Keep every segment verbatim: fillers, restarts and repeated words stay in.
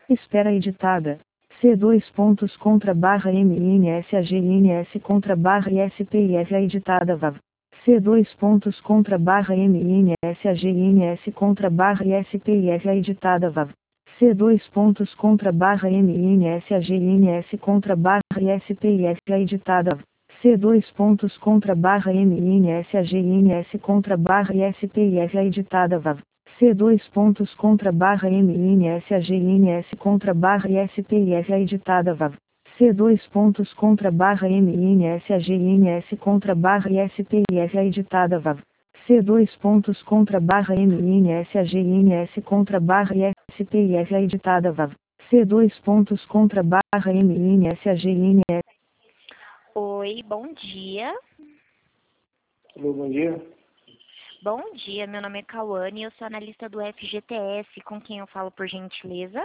Espera editada. C dois pontos contra barra M N S A G N S contra barra I S P I F A editada V A V. C dois pontos contra barra M N S A G N S contra barra I S P I F A editada V A V. C dois pontos contra barra M N S A G N S contra barra I S P I F A editada V A V. C dois pontos contra barra M N S A G N S contra barra I S P I F A editada V A V. C dois pontos contra barra M N S A G N S contra barra I S P I F A editada V A V. C dois pontos contra barra M N S A G N S contra barra I S P I F A editada V A V. C dois pontos contra barra M N S A G N S contra barra I S P I F A editada V A V. C dois pontos contra barra M N S A G N S. Oi, bom dia. Alô, bom dia. Bom dia, meu nome é Cauane e eu sou analista do F G T S, com quem eu falo por gentileza?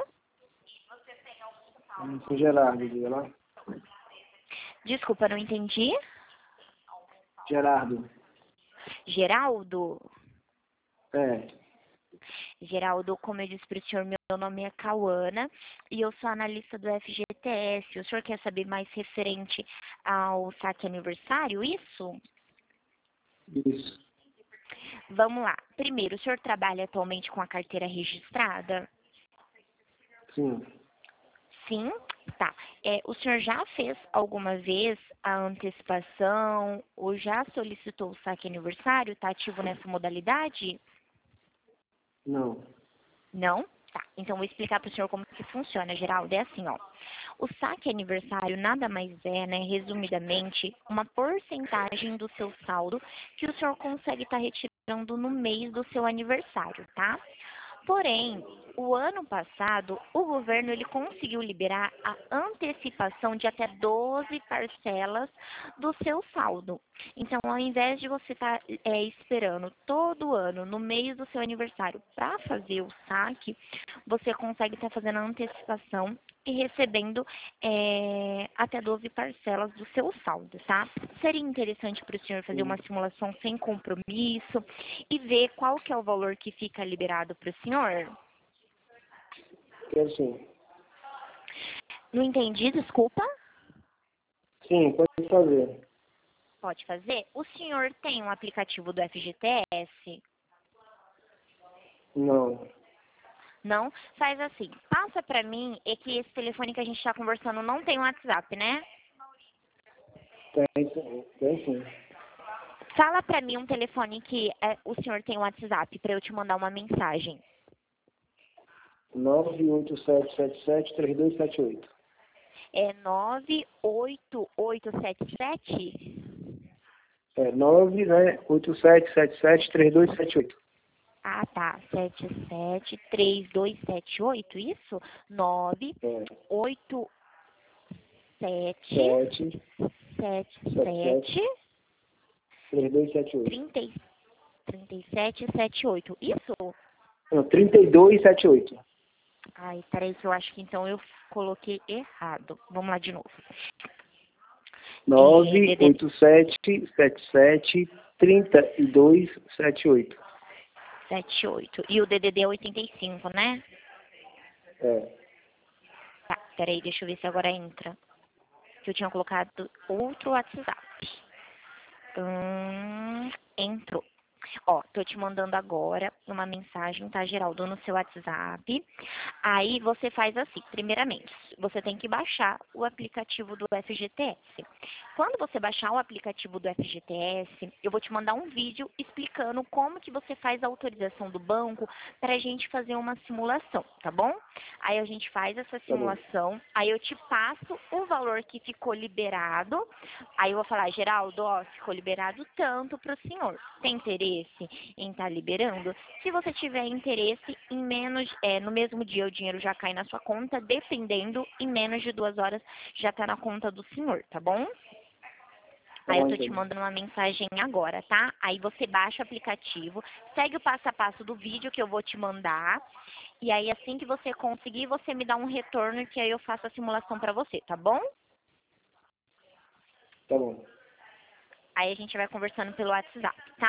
Eu sou Gerardo, diga lá. Desculpa, não entendi. Gerardo. Geraldo? É. Geraldo, como eu disse para o senhor, meu nome é Cauana e eu sou analista do F G T S. O senhor quer saber mais referente ao saque aniversário, isso? Isso. Vamos lá. Primeiro, o senhor trabalha atualmente com a carteira registrada? Sim. Sim? Tá. É, o senhor já fez alguma vez a antecipação ou já solicitou o saque aniversário? Está ativo nessa modalidade? Não. Não? Tá. Então, vou explicar para o senhor como que funciona, Geraldo. É assim, ó. O saque aniversário nada mais é, né, resumidamente, uma porcentagem do seu saldo que o senhor consegue estar retirando no mês do seu aniversário, tá? Porém, o ano passado, o governo ele conseguiu liberar a antecipação de até doze parcelas do seu saldo. Então, ao invés de você estar é, esperando todo ano, no mês do seu aniversário, para fazer o saque, você consegue estar fazendo a antecipação e recebendo é, até doze parcelas do seu saldo, tá? Seria interessante para o senhor fazer uma simulação sem compromisso e ver qual que é o valor que fica liberado para o senhor? Quero sim. Não entendi, desculpa. Sim, pode fazer. Pode fazer? O senhor tem um aplicativo do F G T S? Não. Não? Faz assim, passa para mim, é que esse telefone que a gente está conversando não tem WhatsApp, né? Tem sim. Tem sim. Fala para mim um telefone que é, o senhor tem WhatsApp para eu te mandar uma mensagem. nove oito sete sete sete três dois sete oito. É nove oito oito sete sete? É nove, né? oito sete sete sete três dois sete oito. Ah, tá. sete sete três dois sete oito, isso? nove oito sete sete sete sete três dois sete oito. trinta e sete setenta e oito, isso? Não, trinta e dois setenta e oito. Ai, peraí que eu acho que então eu coloquei errado. Vamos lá de novo. nove oito sete sete sete três dois sete oito. sete oito. E o D D D é oitenta e cinco, né? É. Tá, peraí, deixa eu ver se agora entra. Que eu tinha colocado outro WhatsApp. Hum, entrou. Ó, tô te mandando agora uma mensagem, tá, Geraldo, no seu WhatsApp. Aí você faz assim, primeiramente, você tem que baixar o aplicativo do F G T S. Quando você baixar o aplicativo do F G T S, eu vou te mandar um vídeo explicando como que você faz a autorização do banco para a gente fazer uma simulação, tá bom? Aí a gente faz essa simulação, aí eu te passo o valor que ficou liberado. Aí eu vou falar, Geraldo, ó, ficou liberado tanto para o senhor. Tem interesse em estar tá liberando? Se você tiver interesse, em menos, é, no mesmo dia o dinheiro já cai na sua conta, dependendo, em menos de duas horas já está na conta do senhor, tá bom? Aí eu tô te mandando uma mensagem agora, tá? Aí você baixa o aplicativo, segue o passo a passo do vídeo que eu vou te mandar. E aí assim que você conseguir, você me dá um retorno que aí eu faço a simulação pra você, tá bom? Tá bom. Aí a gente vai conversando pelo WhatsApp, tá?